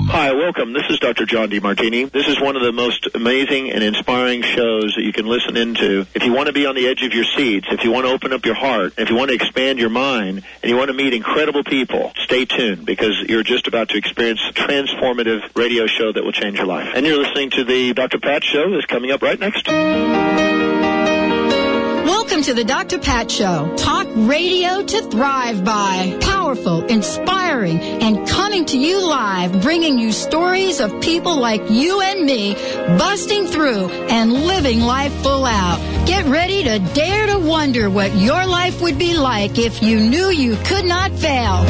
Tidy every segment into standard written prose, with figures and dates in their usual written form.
Hi, welcome. This is Dr. John DeMartini. This is one of the most amazing and inspiring shows that you can listen into. If you want to be on the edge of your seats, if you want to open up your heart, if you want to expand your mind, and you want to meet incredible people, stay tuned, because you're just about to experience a transformative radio show that will change your life. And you're listening to the Dr. Pat Show that's coming up right next. Welcome to the Dr. Pat Show. Talk radio to thrive by. Powerful, inspiring, and coming to you live, bringing you stories of people like you and me, busting through and living life full out. Get ready to dare to wonder what your life would be like if you knew you could not fail.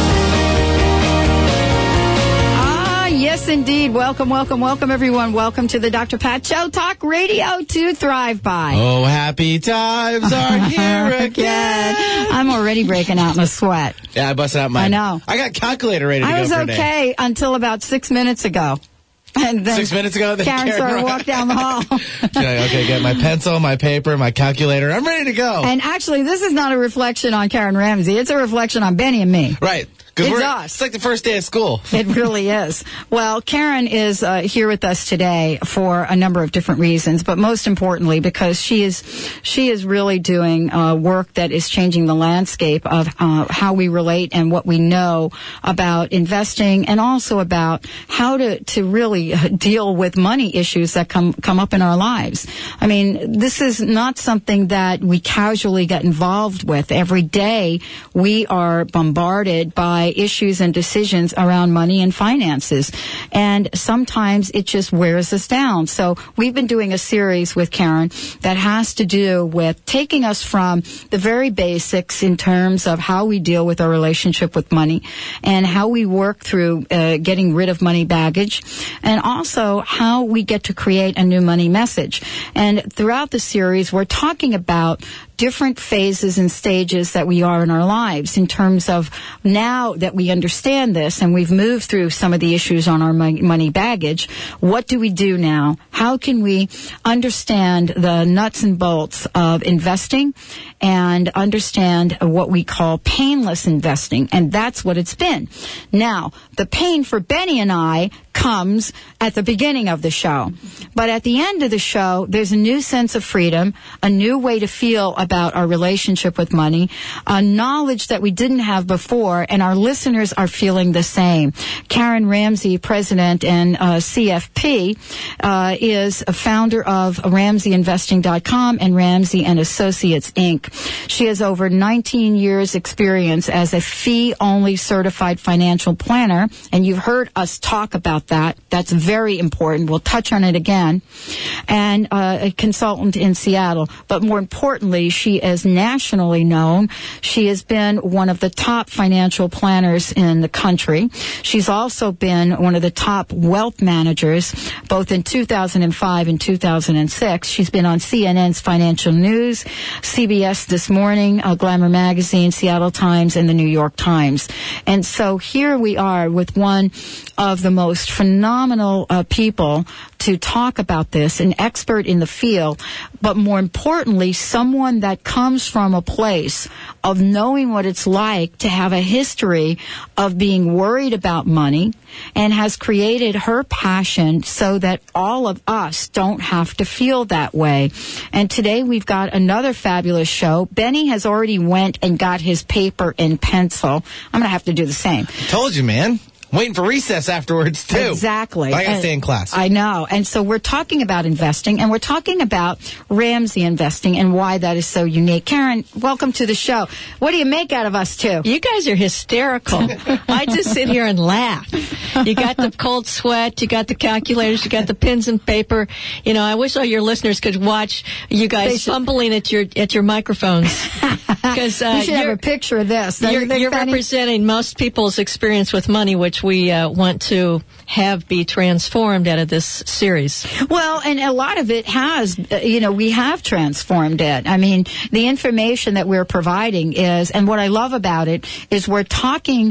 Yes, indeed. Welcome, everyone. Welcome to the Dr. Pat Show. Talk radio to thrive by. Oh, happy times are here again. I'm already breaking out in a sweat. Yeah, I busted out my... I know. I got calculator ready to go for I was okay until about 6 minutes ago. And then 6 minutes ago, then Karen started walking down the hall. Okay, get my pencil, my paper, my calculator. I'm ready to go. And actually, this is not a reflection on Karen Ramsey. It's a reflection on Benny and me. Right. It's us. It's like the first day of school. It really is. Well, Karen is here with us today for a number of different reasons, but most importantly because she is really doing work that is changing the landscape of how we relate and what we know about investing, and also about how to really deal with money issues that come up in our lives. I mean, this is not something that we casually get involved with. Every day we are bombarded by issues and decisions around money and finances. And sometimes it just wears us down. So we've been doing a series with Karen that has to do with taking us from the very basics in terms of how we deal with our relationship with money and how we work through getting rid of money baggage, and also how we get to create a new money message. And throughout the series, we're talking about different phases and stages that we are in our lives in terms of, now that we understand this and we've moved through some of the issues on our money baggage, what do we do now? How can we understand the nuts and bolts of investing and understand what we call painless investing? And that's what it's been. Now, the pain for Benny and I comes at the beginning of the show. But at the end of the show, there's a new sense of freedom, a new way to feel about our relationship with money, a knowledge that we didn't have before, and our listeners are feeling the same. Karen Ramsey, president and CFP, is a founder of RamseyInvesting.com and Ramsey & Associates, Inc. She has over 19 years experience as a fee-only certified financial planner, and you've heard us talk about that. That's very important. We'll touch on it again. And a consultant in Seattle. But more importantly, she is nationally known. She has been one of the top financial planners in the country. She's also been one of the top wealth managers, both in 2005 and 2006. She's been on CNN's Financial News, CBS This Morning, Glamour Magazine, Seattle Times, and the New York Times. And so here we are with one of the most phenomenal people to talk about this, an expert in the field, but more importantly, someone that comes from a place of knowing what it's like to have a history of being worried about money, and has created her passion so that all of us don't have to feel that way. And today we've got another fabulous show. Benny has already went and got his paper and pencil. I'm going to have to do the same. I told you, man. Waiting for recess afterwards, too. Exactly. But I got to stay in class. I know. And so we're talking about investing, and we're talking about Ramsey Investing and why that is so unique. Karen, welcome to the show. What do you make out of us two? You guys are hysterical. I just sit here and laugh. You got the cold sweat, you got the calculators, you got the pens and paper. You know, I wish all your listeners could watch you guys fumbling at your microphones. Because you should have a picture of this. You're representing most people's experience with money, which we want to have be transformed out of this series. Well, and a lot of it has, we have transformed it. I mean, the information that we're providing is, and what I love about it is we're talking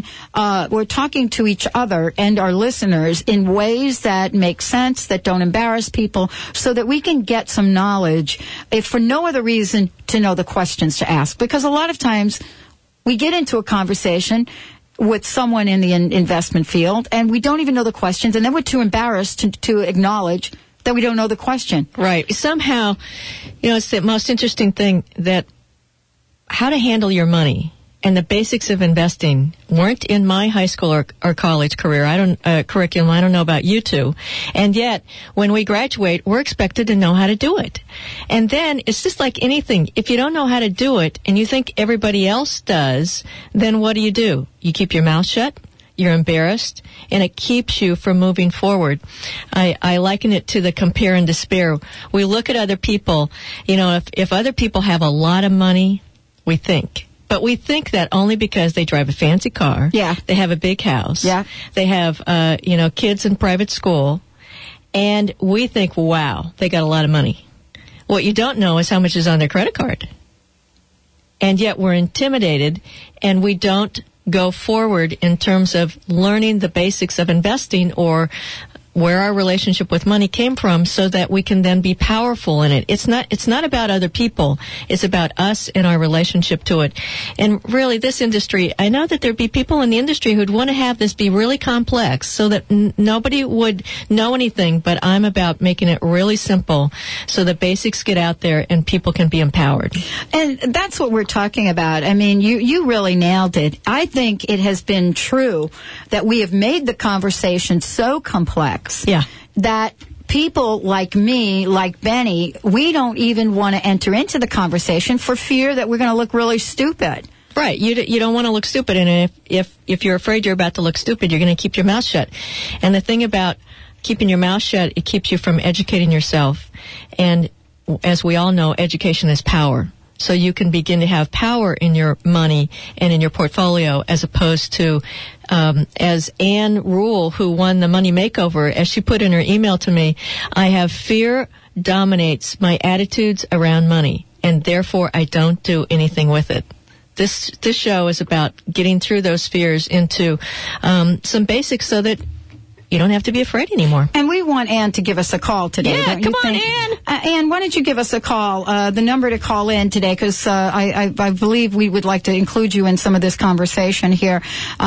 to each other and our listeners in ways that make sense, that don't embarrass people, so that we can get some knowledge, if for no other reason, to know the questions to ask. Because a lot of times we get into a conversation with someone in the investment field, and we don't even know the questions, and then we're too embarrassed to acknowledge that we don't know the question. Right. Somehow, it's the most interesting thing that how to handle your money and the basics of investing weren't in my high school or college career. Curriculum. I don't know about you two. And yet, when we graduate, we're expected to know how to do it. And then it's just like anything. If you don't know how to do it and you think everybody else does, then what do? You keep your mouth shut. You're embarrassed, and it keeps you from moving forward. I liken it to the compare and despair. We look at other people. If other people have a lot of money, we think. But we think that only because they drive a fancy car. Yeah. They have a big house. Yeah. They have, kids in private school. And we think, wow, they got a lot of money. What you don't know is how much is on their credit card. And yet we're intimidated, and we don't go forward in terms of learning the basics of investing or where our relationship with money came from so that we can then be powerful in it. It's not about other people. It's about us and our relationship to it. And really, this industry, I know that there'd be people in the industry who'd want to have this be really complex so that nobody would know anything, but I'm about making it really simple so the basics get out there and people can be empowered. And that's what we're talking about. I mean, you really nailed it. I think it has been true that we have made the conversation so complex. Yeah. That people like me, like Benny, we don't even want to enter into the conversation for fear that we're going to look really stupid. Right. You don't want to look stupid. And if you're afraid you're about to look stupid, you're going to keep your mouth shut. And the thing about keeping your mouth shut, it keeps you from educating yourself. And as we all know, education is power. So you can begin to have power in your money and in your portfolio as opposed to, as Anne Rule, who won the Money Makeover, as she put in her email to me, I have fear dominates my attitudes around money, and therefore I don't do anything with it. This show is about getting through those fears into some basics so that you don't have to be afraid anymore. And we want Anne to give us a call today. Yeah, don't you come on, think? Anne. Anne, why don't you give us a call? The number to call in today, because I believe we would like to include you in some of this conversation here.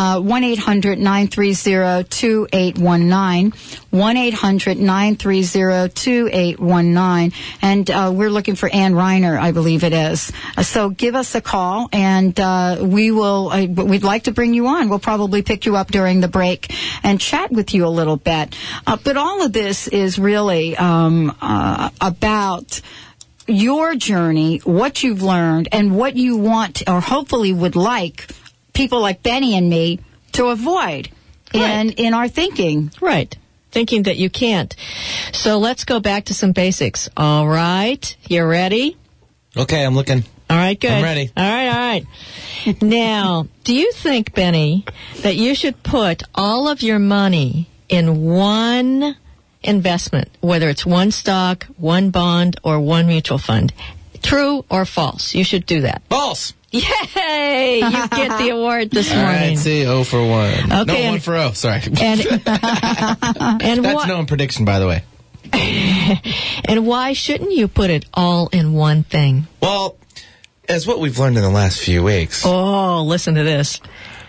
1-800-930-2819. 1-800-930-2819. And we're looking for Anne Reiner, I believe it is. So give us a call, and we'd like to bring you on. We'll probably pick you up during the break and chat with you a little bit. But all of this is really about your journey, what you've learned, and what you want or hopefully would like people like Benny and me to avoid in our thinking. Right. Thinking that you can't. So let's go back to some basics. All right. You ready? Okay, I'm looking. All right, good. I'm ready. All right. Now, do you think, Benny, that you should put all of your money in one investment, whether it's one stock, one bond, or one mutual fund? True or false? You should do that. False. Yay! You get the award this morning. All right, see, 0 for 1. Okay, no, 1 for 0, sorry. And That's known prediction, by the way. And why shouldn't you put it all in one thing? Well, as what we've learned in the last few weeks. Oh, listen to this.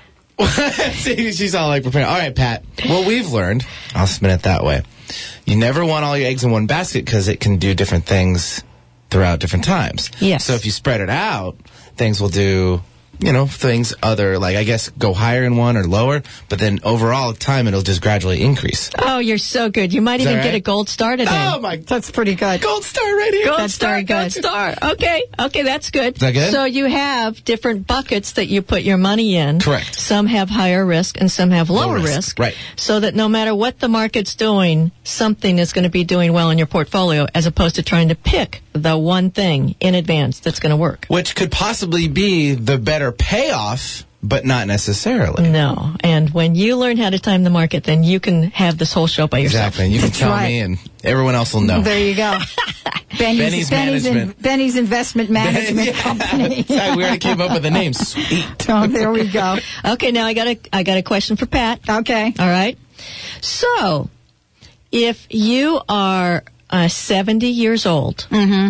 See, she's all like prepared. All right, Pat. What we've learned, I'll spin it that way. You never want all your eggs in one basket because it can do different things throughout different times. Yes. So if you spread it out, things will do, things other, like, I guess, go higher in one or lower, but then overall time it'll just gradually increase. Oh, you're so good. You might even get a gold star today. Oh, my. That's pretty good. Gold star right here. Gold star. Okay, that's good. Is that good? So you have different buckets that you put your money in. Correct. Some have higher risk and some have lower risk. Right. So that no matter what the market's doing, something is going to be doing well in your portfolio as opposed to trying to pick the one thing in advance that's going to work. Which could possibly be the better payoff, but not necessarily. No. And when you learn how to time the market, then you can have this whole show by yourself. Exactly. And you can tell me and everyone else will know. There you go. Benny's Investment Management Company. We already came up with the name. Sweet. Oh, there we go. Okay, now I got a question for Pat. Okay. All right. So, if you are 70 years old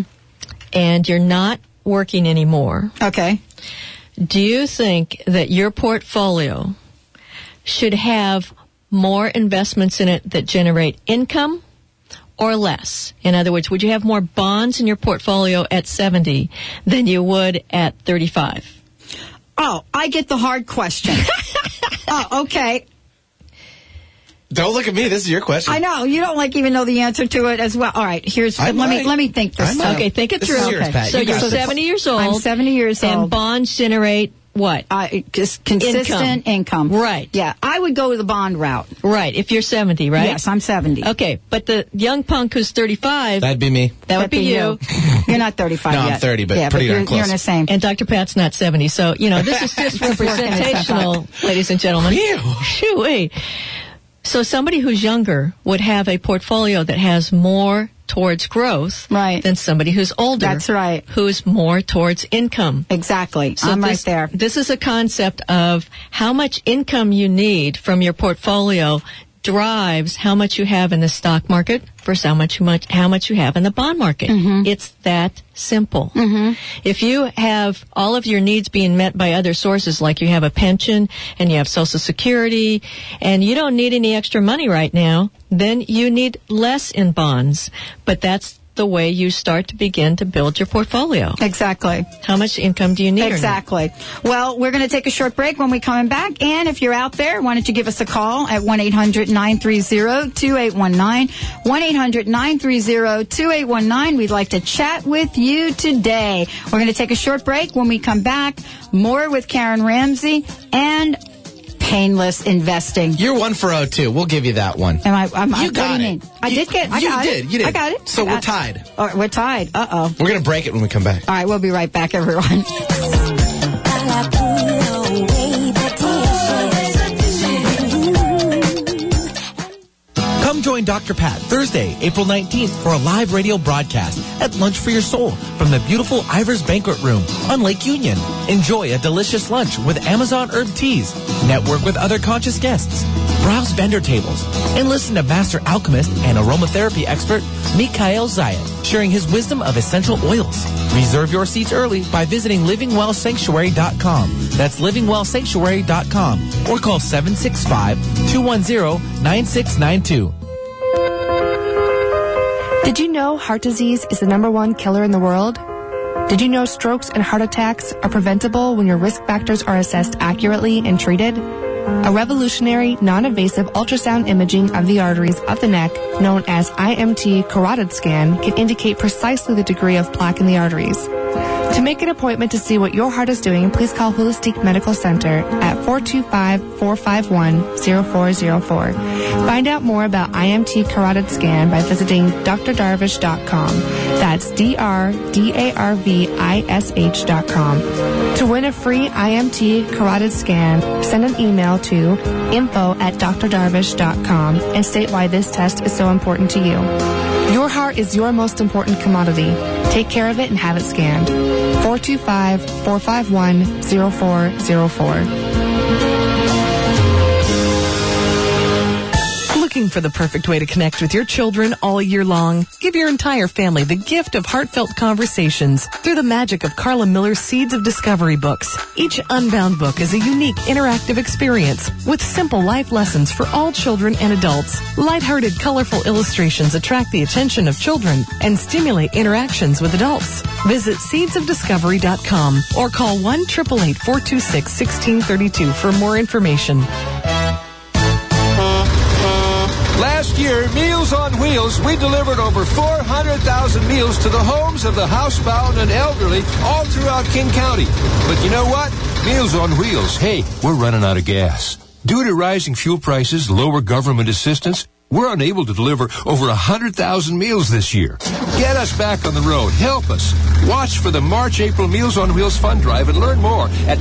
and you're not working anymore, okay, do you think that your portfolio should have more investments in it that generate income or less? In other words, would you have more bonds in your portfolio at 70 than you would at 35? Oh, I get the hard question. Oh, okay. Don't look at me. This is your question. I know. You don't even know the answer to it as well. All right. Let me think this through. Okay, think it through. This is yours, Pat. So you're 70 years old. I'm 70 years old. And bonds generate what? Just consistent income. Right. Yeah. I would go the bond route. Right. If you're 70, right? Yes, I'm 70. Okay. But the young punk who's 35. That'd be me. That would be you. You're not 35 no, yet. I'm 30, but pretty darn close. You're in the same. And Dr. Pat's not 70. So, this is just representational, ladies and gentlemen. Shoo-wee. So somebody who's younger would have a portfolio that has more towards growth than somebody who's older. That's right. Who's more towards income. Exactly. So I'm right there. This is a concept of how much income you need from your portfolio drives how much you have in the stock market versus how much you have in the bond market. Mm-hmm. It's that simple. Mm-hmm. If you have all of your needs being met by other sources, like you have a pension and you have Social Security, and you don't need any extra money right now, then you need less in bonds. But that's the way you start to begin to build your portfolio. Exactly. How much income do you need? Exactly. Well, we're going to take a short break. When we come back, and if you're out there, why don't you give us a call at 1-800-930-2819, 1-800-930-2819. We'd like to chat with you today. We're going to take a short break. When we come back, more with Karen Ramsey and painless investing. You're 1 for 0, We'll give you that one. You got what do you mean? I did get it. You did. I got it. So we're tied. All right, we're tied. Uh-oh. We're going to break it when we come back. All right, we'll be right back, everyone. Come join Dr. Pat Thursday, April 19th for a live radio broadcast at Lunch for Your Soul from the beautiful Ivers Banquet Room on Lake Union. Enjoy a delicious lunch with Amazon herb teas, network with other conscious guests, browse vendor tables, and listen to master alchemist and aromatherapy expert Mikhail Zayat sharing his wisdom of essential oils. Reserve your seats early by visiting livingwellsanctuary.com. That's livingwellsanctuary.com or call 765-210-9692. Did you know heart disease is the #1 killer in the world? Did you know strokes and heart attacks are preventable when your risk factors are assessed accurately and treated? A revolutionary, non-invasive ultrasound imaging of the arteries of the neck, known as IMT carotid scan, can indicate precisely the degree of plaque in the arteries. To make an appointment to see what your heart is doing, please call Holistic Medical Center at 425-451-0404. Find out more about IMT carotid scan by visiting drdarvish.com. That's drdarvish.com. To win a free IMT carotid scan, send an email to info@drdarvish.com and state why this test is so important to you. Your heart is your most important commodity. Take care of it and have it scanned. 425-451-0404. Looking for the perfect way to connect with your children all year long? Give your entire family the gift of heartfelt conversations through the magic of Carla Miller's Seeds of Discovery books. Each Unbound book is a unique interactive experience with simple life lessons for all children and adults. Lighthearted, colorful illustrations attract the attention of children and stimulate interactions with adults. Visit seedsofdiscovery.com or call 1-888-426-1632 for more information. Last year, Meals on Wheels, we delivered over 400,000 meals to the homes of the housebound and elderly all throughout King County. But you know what? Meals on Wheels, hey, we're running out of gas. Due to rising fuel prices, lower government assistance, we're unable to deliver over 100,000 meals this year. Get us back on the road. Help us. Watch for the March-April Meals on Wheels Fund Drive and learn more at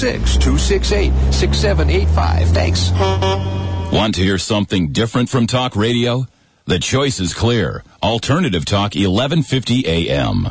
206-268-6785. Thanks. Want to hear something different from talk radio? The choice is clear. Alternative Talk 1150 AM.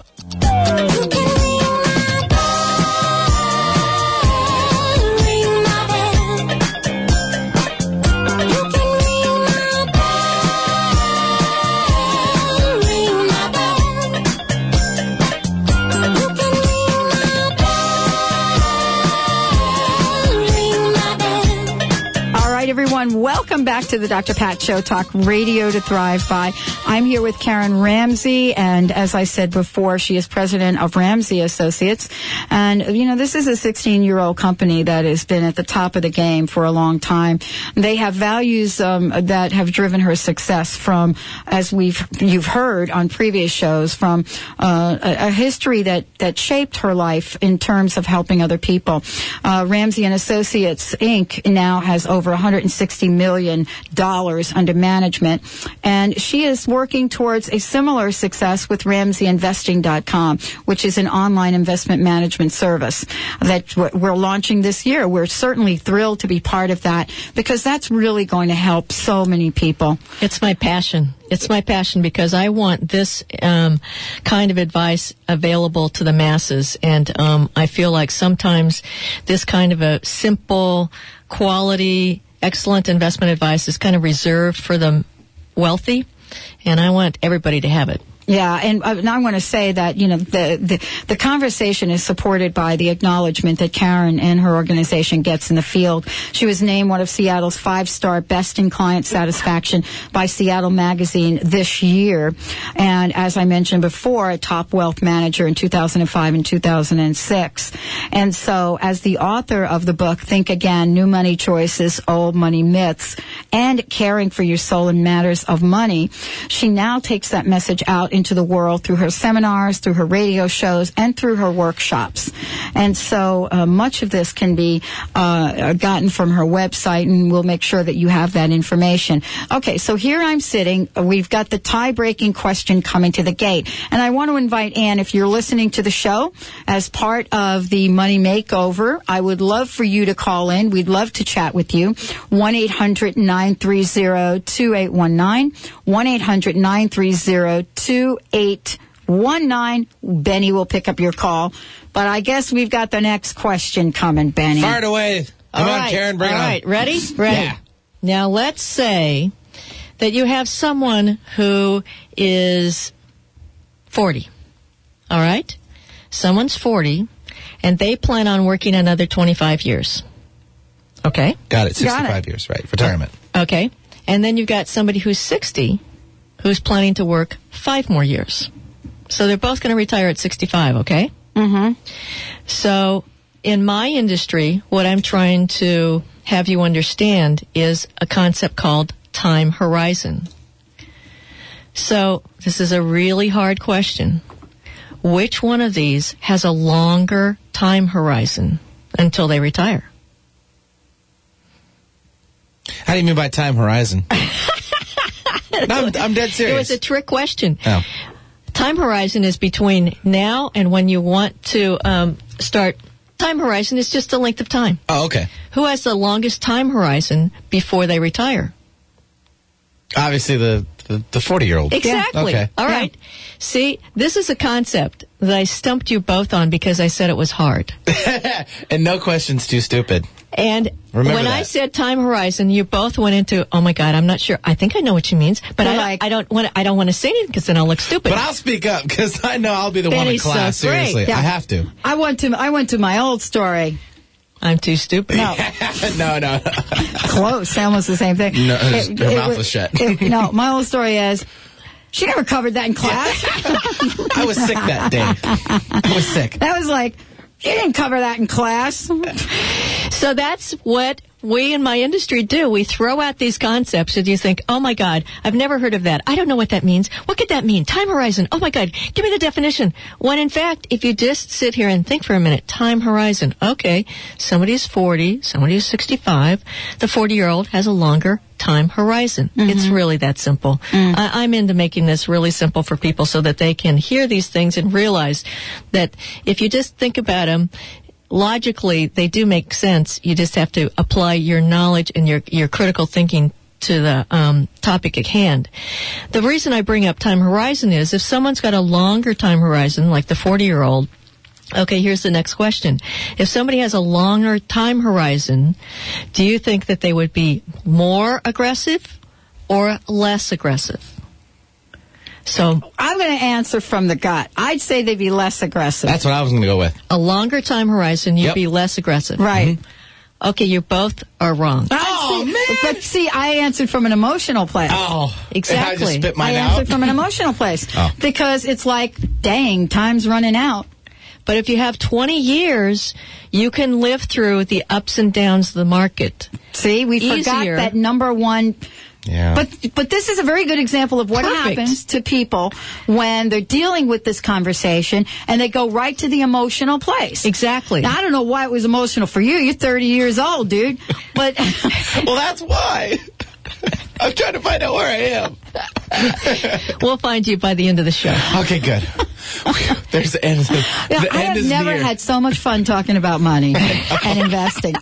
back to the Dr. Pat Show, Talk Radio to Thrive By. I'm here with Karen Ramsey, and as I said before, she is president of Ramsey Associates. And, you know, this is a 16-year-old company that has been at the top of the game for a long time. They have values that have driven her success from, as you've heard on previous shows, from a history that shaped her life in terms of helping other people. Ramsey and Associates, Inc. now has over $160 million under management, and she is working towards a similar success with RamseyInvesting.com, which is an online investment management service that we're launching this year. We're certainly thrilled to be part of that because that's really going to help so many people. It's my passion. It's my passion because I want this kind of advice available to the masses, and I feel like sometimes this kind of a simple, quality, excellent investment advice is kind of reserved for the wealthy, and I want everybody to have it. Yeah, and I want to say that, you know, the conversation is supported by the acknowledgement that Karen and her organization gets in the field. She was named one of Seattle's 5-star best in client satisfaction by Seattle Magazine this year. And as I mentioned before, a top wealth manager in 2005 and 2006. And so as the author of the book, Think Again, New Money Choices, Old Money Myths, and Caring for Your Soul in Matters of Money, she now takes that message out into the world through her seminars, through her radio shows, and through her workshops. And so much of this can be gotten from her website, and we'll make sure that you have that information. Okay, so here I'm sitting. We've got the tie-breaking question coming to the gate. And I want to invite Ann, if you're listening to the show, as part of the Money Makeover, I would love for you to call in. We'd love to chat with you. 1-800-930-2819. 1-800-930-2819. Benny will pick up your call. But I guess we've got the next question coming, Benny. Fire it away. Come on, Karen, bring it on. All right, ready? Ready. Yeah. Now, let's say that you have someone who is 40. All right? Someone's 40, and they plan on working another 25 years. Okay? Got it. 65 years, right. Retirement. Okay. And then you've got somebody who's 60 who's planning to work 5 more years. So they're both going to retire at 65, okay? Mm-hmm. So in my industry, what I'm trying to have you understand is a concept called time horizon. So this is a really hard question. Which one of these has a longer time horizon until they retire? How do you mean by time horizon? No, I'm dead serious. It was a trick question. Oh. Time horizon is between now and when you want to start. Time horizon is just the length of time. Oh, okay. Who has the longest time horizon before they retire? Obviously the 40-year-old. Exactly. Okay. All right. See, this is a concept that I stumped you both on because I said it was hard. And no question's too stupid. And Remember when that. I said time horizon, you both went into, oh my God, I'm not sure. I think I know what she means, but I don't want to say anything because then I'll look stupid. But I'll speak up because I know I'll be the one in Benny's class. so great. Seriously, Yeah. I have to. I went to my old story. I'm too stupid. No. No. Close. Almost the same thing. No, her mouth was shut. No, my old story is, she never covered that in class. I was sick that day. I was sick. That was like, you didn't cover that in class. So that's what we in my industry do. We throw out these concepts and you think, oh my God, I've never heard of that. I don't know what that means. What could that mean? Time horizon. Oh my God, give me the definition. When in fact, if you just sit here and think for a minute, time horizon. Okay, somebody's 40, somebody's 65. The 40-year-old has a longer time horizon. Mm-hmm. It's really that simple. I'm into making this really simple for people so that they can hear these things and realize that if you just think about them, logically, they do make sense. You just have to apply your knowledge and your critical thinking to the topic at hand. The reason I bring up time horizon is if someone's got a longer time horizon, like the 40-year-old, okay, here's the next question. If somebody has a longer time horizon, do you think that they would be more aggressive or less aggressive? So I'm going to answer from the gut. I'd say they'd be less aggressive. That's what I was going to go with. A longer time horizon, you'd Yep. be less aggressive. Right. Okay, you both are wrong. Oh, man! But see, I answered from an emotional place. Oh, Exactly. I just spit mine I out. answered from an emotional place. Oh. Because it's like, dang, time's running out. But if you have 20 years, you can live through the ups and downs of the market. See, we forgot Easier. that number one. Yeah. But this is a very good example of what Perfect. happens to people when they're dealing with this conversation and they go right to the emotional place. Exactly. Now, I don't know why it was emotional for you. You're 30 years old, dude. But Well, that's why. I'm trying to find out where I am. We'll find you by the end of the show. Okay, good. There's the end. The I end have is never near. had so much fun talking about money and investing.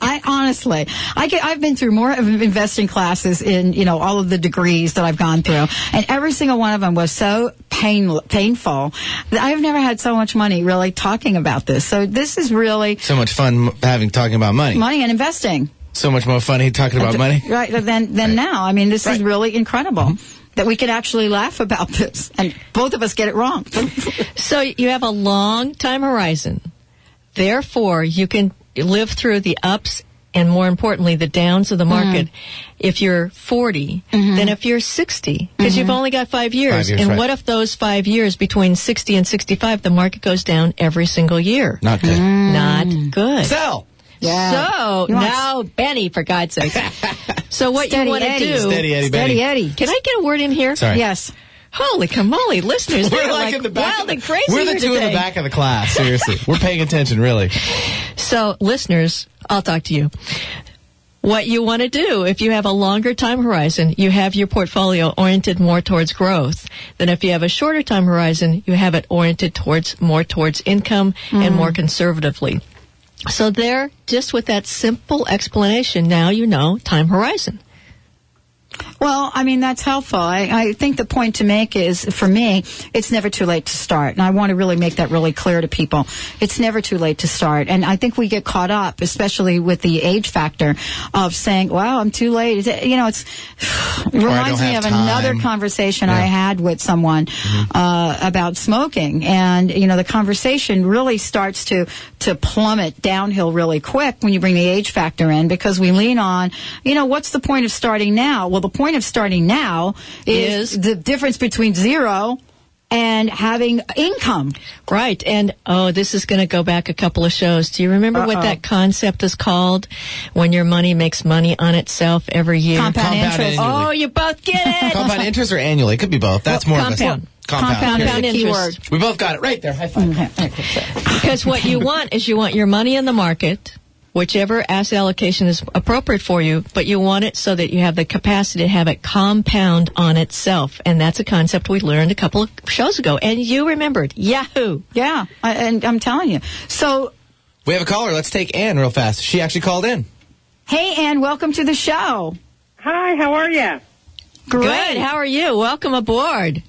I've been through more of investing classes in, all of the degrees that I've gone through, and every single one of them was so painful that I've never had so much money really talking about this. So this is really So much fun talking about money. money and investing. So much more funny talking about money. Right, than now. I mean, this is really incredible that we can actually laugh about this, and both of us get it wrong. So you have a long time horizon. Therefore, you can live through the ups and, more importantly, the downs of the market if you're 40 than if you're 60, because you've only got 5 years. 5 years, And right. what if those 5 years between 60 and 65, the market goes down every single year? Not good. Not good. Sell. Yeah. So, You want- now, Benny, for God's sake. So what Steady you want to Eddie. do... Steady Eddie, Steady Benny. Eddie. Can I get a word in here? Sorry. Yes. Holy camole, listeners, We're they're like in the back. wild and crazy We're the here two in the today. back of the class. Seriously, we're paying attention. Really. So, listeners, I'll talk to you. What you want to do, if you have a longer time horizon, you have your portfolio oriented more towards growth. Then if you have a shorter time horizon, you have it oriented more towards income and more conservatively. So there, just with that simple explanation, now you know time horizon. Well, I mean, that's helpful. I think the point to make is, for me, it's never too late to start. And I want to really make that really clear to people. It's never too late to start. And I think we get caught up, especially with the age factor, of saying, wow, I'm too late. It reminds me have of another time. conversation I had with someone about smoking. And, the conversation really starts to plummet downhill really quick when you bring the age factor in, because we lean on, what's the point of starting now? Well, the point of starting now is the difference between zero and having income. Right. And, this is going to go back a couple of shows. Do you remember what that concept is called? When your money makes money on itself every year? Compound interest. annually. Oh, you both get it. Compound interest or annually? It could be both. That's more compound. of a compound. Compound period. interest. We both got it right there. High five. Because what you want is you want your money in the market, whichever asset allocation is appropriate for you, but you want it so that you have the capacity to have it compound on itself. And that's a concept we learned a couple of shows ago. And you remembered. Yahoo! Yeah, and I'm telling you. So, We have a caller. Let's take Ann real fast. She actually called in. hey, Ann, welcome to the show. Hi, how are you? Great. Good. How are you? Welcome aboard.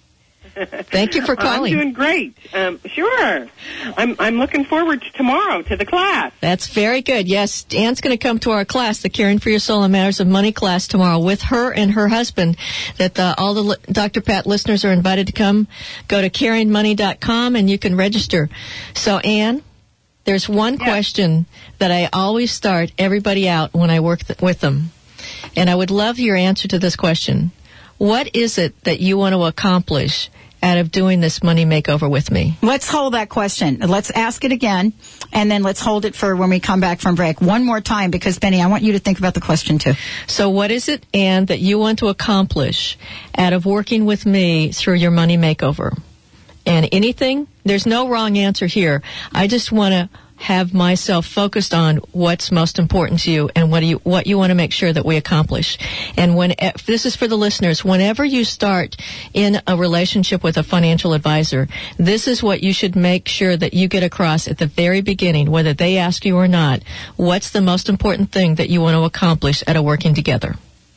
Thank you for calling. I'm doing great. Sure. I'm looking forward to tomorrow to the class. That's very good. Yes, Ann's going to come to our class, the Caring for Your Soul and Matters of Money class tomorrow with her and her husband. That all the Dr. Pat listeners are invited to come. Go to caringmoney.com and you can register. So, Ann, there's one question that I always start everybody out when I work with them. And I would love your answer to this question. What is it that you want to accomplish out of doing this money makeover with me? Let's hold that question. Let's ask it again, and then let's hold it for when we come back from break. One more time, because, Benny, I want you to think about the question, too. So what is it, Ann, that you want to accomplish out of working with me through your money makeover? And anything, there's no wrong answer here. I just want to have myself focused on what's most important to you and what you want to make sure that we accomplish. And this is for the listeners, whenever you start in a relationship with a financial advisor, this is what you should make sure that you get across at the very beginning, whether they ask you or not. What's the most important thing that you want to accomplish out of working together?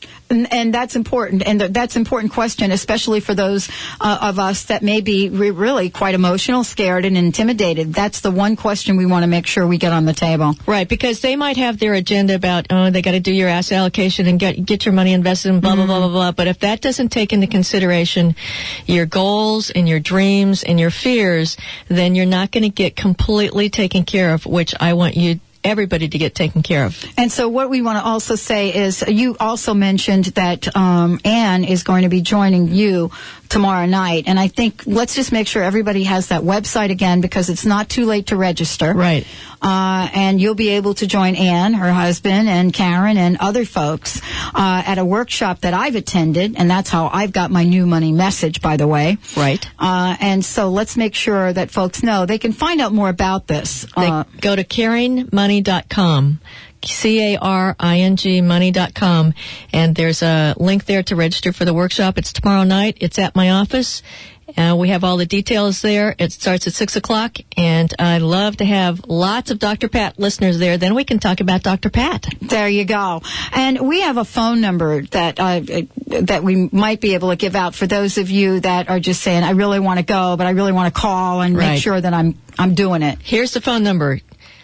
And that's important, and that's an important question, especially for those of us that may be really quite emotional, scared, and intimidated. That's the one question we want to make sure we get on the table. Right, because they might have their agenda about, they got to do your asset allocation and get your money invested and blah, blah, blah, blah, blah. But if that doesn't take into consideration your goals and your dreams and your fears, then you're not going to get completely taken care of, which I want you everybody to get taken care of. And so what we want to also say is you also mentioned that Ann is going to be joining you tomorrow night. And I think let's just make sure everybody has that website again, because it's not too late to register. Right. And you'll be able to join Ann, her husband, and Karen and other folks at a workshop that I've attended. And that's how I've got my new money message, by the way. Right. And so let's make sure that folks know they can find out more about this. They go to caringmoney.com. CARING money.com, and there's a link there to register for the workshop. It's tomorrow night. It's at my office. We have all the details there. It starts at 6 o'clock, and I'd love to have lots of Dr. Pat listeners there. Then we can talk about Dr. Pat. There you go. And we have a phone number that we might be able to give out for those of you that are just saying, I really want to go, but I really want to call and make sure that I'm doing it. Here's the phone number,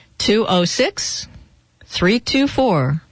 206-324-1950.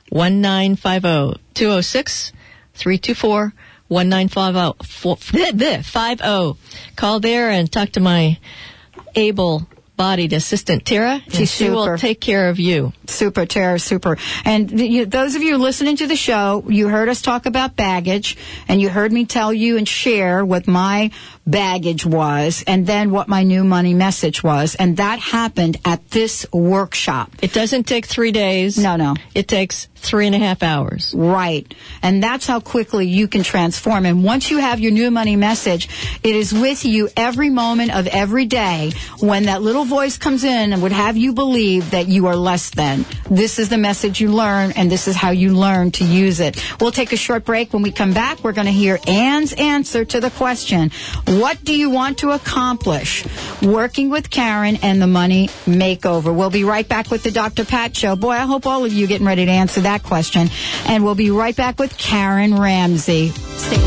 206-324-1950. Call there and talk to my able-bodied assistant, Tara. She will take care of you. Super, Tara, super. And those of you listening to the show, you heard us talk about baggage, and you heard me tell you and share what my baggage was, and then what my new money message was. And that happened at this workshop. It doesn't take 3 days. No. It takes 3.5 hours. Right. And that's how quickly you can transform. And once you have your new money message, it is with you every moment of every day when that little voice comes in and would have you believe that you are less than. This is the message you learn, and this is how you learn to use it. We'll take a short break. When we come back, we're going to hear Ann's answer to the question, what do you want to accomplish working with Karen and the Money Makeover? We'll be right back with the Dr. Pat Show. Boy, I hope all of you getting ready to answer that question. And we'll be right back with Karen Ramsey. Stay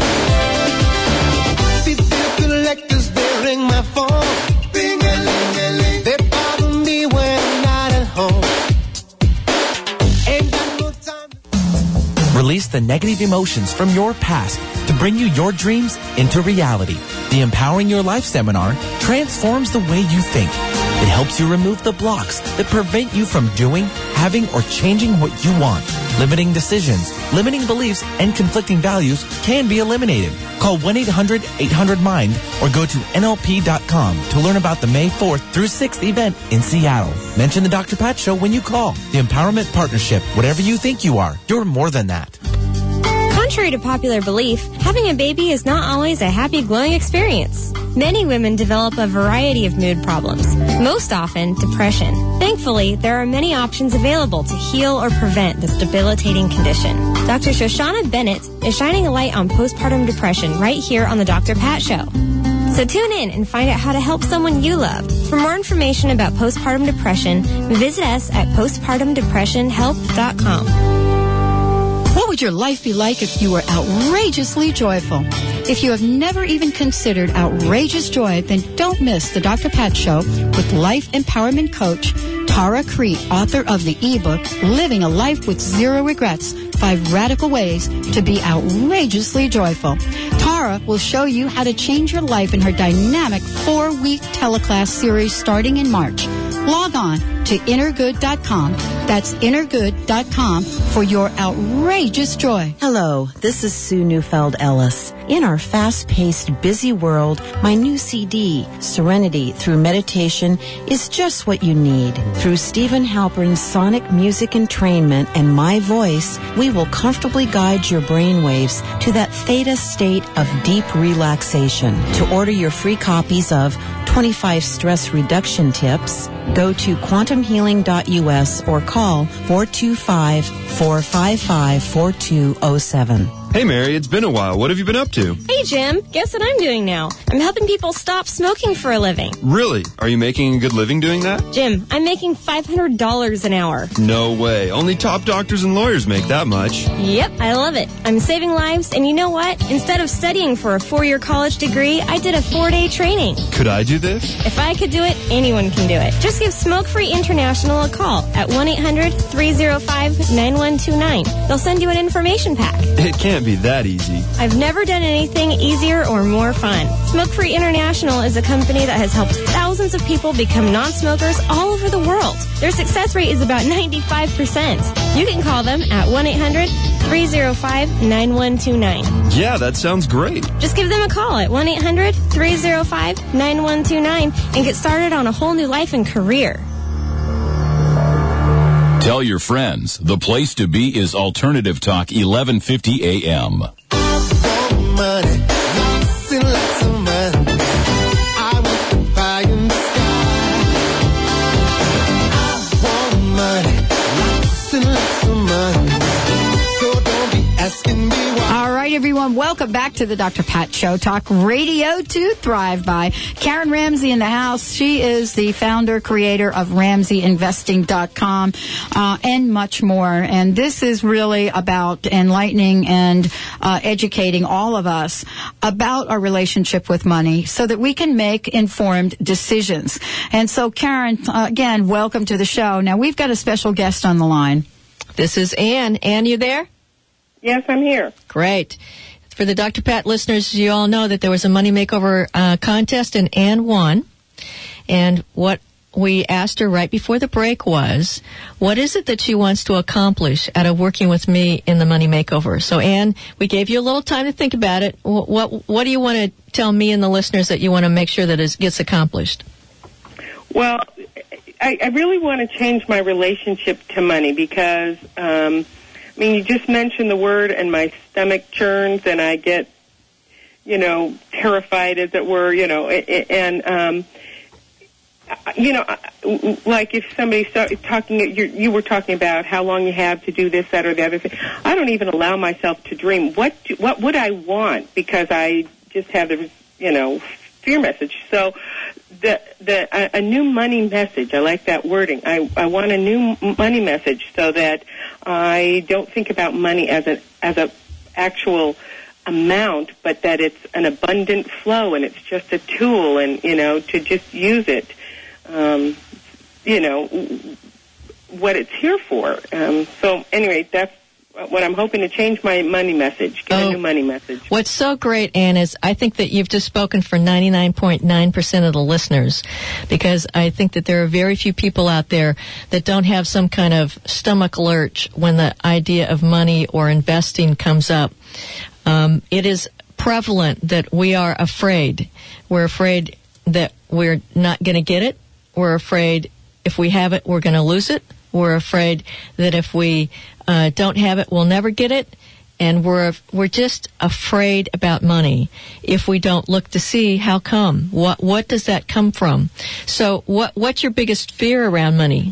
collectors, they ring my phone. Ring-a-ling-a-ling. They bother me when I'm not at home. Ain't got no time. Release the negative emotions from your past to bring you your dreams into reality. The Empowering Your Life seminar transforms the way you think. It helps you remove the blocks that prevent you from doing, having, or changing what you want. Limiting decisions, limiting beliefs, and conflicting values can be eliminated. Call 1-800-800-MIND or go to NLP.com to learn about the May 4th through 6th event in Seattle. Mention the Dr. Pat Show when you call. The Empowerment Partnership. Whatever you think you are, you're more than that. Contrary to popular belief, having a baby is not always a happy, glowing experience. Many women develop a variety of mood problems, most often depression. Thankfully, there are many options available to heal or prevent this debilitating condition. Dr. Shoshana Bennett is shining a light on postpartum depression right here on the Dr. Pat Show. So tune in and find out how to help someone you love. For more information about postpartum depression, visit us at postpartumdepressionhelp.com. What would your life be like if you were outrageously joyful? If you have never even considered outrageous joy, then don't miss the Dr. Pat Show with life empowerment coach Tara Crete, author of the ebook, Living a Life with Zero Regrets, 5 Radical Ways to be Outrageously Joyful. Tara will show you how to change your life in her dynamic 4-week teleclass series starting in March. Log on to innergood.com. That's innergood.com for your outrageous joy. Hello, this is Sue Neufeld-Ellis. In our fast-paced, busy world, my new CD, Serenity Through Meditation, is just what you need. Through Stephen Halpern's sonic music entrainment and my voice, we will comfortably guide your brainwaves to that theta state of deep relaxation. To order your free copies of 25 Stress Reduction Tips, go to quantumhealing.us or call 425-455-4207. Hey, Mary, it's been a while. What have you been up to? Hey, Jim. Guess what I'm doing now? I'm helping people stop smoking for a living. Really? Are you making a good living doing that? Jim, I'm making $500 an hour. No way. Only top doctors and lawyers make that much. Yep, I love it. I'm saving lives, and you know what? Instead of studying for a 4-year college degree, I did a 4-day training. Could I do this? If I could do it, anyone can do it. Just give Smoke Free International a call at 1-800-305-9129. They'll send you an information pack. It can't can't be that easy. I've never done anything easier or more fun. Smoke Free International is a company that has helped thousands of people become non-smokers all over the world. Their success rate is about 95%. You can call them at 1-800-305-9129. Yeah, that sounds great. Just give them a call at 1-800-305-9129 and get started on a whole new life and career. Tell your friends, the place to be is Alternative Talk 1150 AM. Money, lots and lots of money. I want the pie in the sky. I want money, lots and lots of money. So don't be asking me why. All right, everyone, welcome back to the Dr. Pat Show. Talk radio to thrive by. Karen Ramsey in the house. She is the founder, creator of RamseyInvesting.com, and much more. And this is really about enlightening and educating all of us about our relationship with money so that we can make informed decisions. And so, Karen, again, welcome to the show. Now, we've got a special guest on the line. This is Ann. Ann, you there? Yes, I'm here. Great. For the Dr. Pat listeners, you all know that there was a Money Makeover contest, and Ann won. And what we asked her right before the break was, what is it that she wants to accomplish out of working with me in the Money Makeover? So, Ann, we gave you a little time to think about it. What do you want to tell me and the listeners that you want to make sure that it gets accomplished? Well, I really want to change my relationship to money because, you just mentioned the word and my stomach churns and I get, terrified, as it were, and, like if somebody started talking, you were talking about how long you have to do this, that, or the other thing. I don't even allow myself to dream. What would I want? Because I just have the, fear message. So a new money message. I like that wording. I want a new money message so that I don't think about money as a actual amount, but that it's an abundant flow and it's just a tool, and to just use it. What it's here for. So anyway, that's what I'm hoping to change my money message, get a new money message. What's so great, Ann, is I think that you've just spoken for 99.9% of the listeners, because I think that there are very few people out there that don't have some kind of stomach lurch when the idea of money or investing comes up. It is prevalent that we are afraid. We're afraid that we're not going to get it. We're afraid if we have it, we're going to lose it. We're afraid that if we don't have it, we'll never get it. And we're just afraid about money if we don't look to see how come. What does that come from? So what's your biggest fear around money?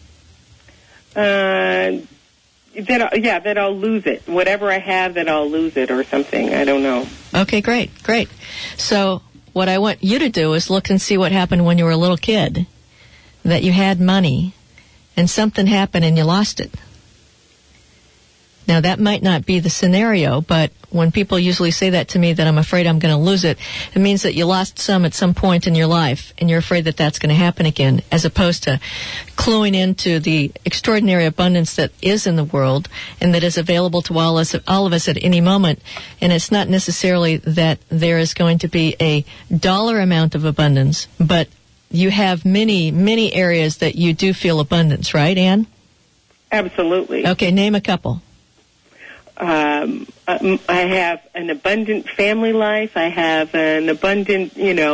That I'll lose it. Whatever I have, that I'll lose it or something. I don't know. Okay, great. So what I want you to do is look and see what happened when you were a little kid, that you had money and something happened and you lost it. Now, that might not be the scenario, but when people usually say that to me, that I'm afraid I'm going to lose it, it means that you lost some at some point in your life, and you're afraid that that's going to happen again, as opposed to cluing into the extraordinary abundance that is in the world and that is available to all of us at any moment. And it's not necessarily that there is going to be a dollar amount of abundance, but you have many, many areas that you do feel abundance, right, Ann? Absolutely. Okay, name a couple. I have an abundant family life. I have an abundant,